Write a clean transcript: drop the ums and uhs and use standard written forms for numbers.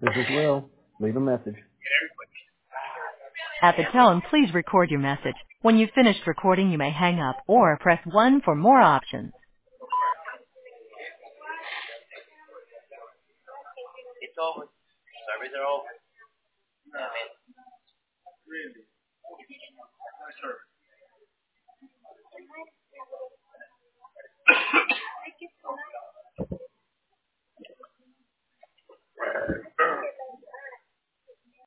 This is Will. Leave a message. At the tone, please record your message. When you've finished recording, you may hang up or press 1 for more options. It's over. Surveys are over. Really?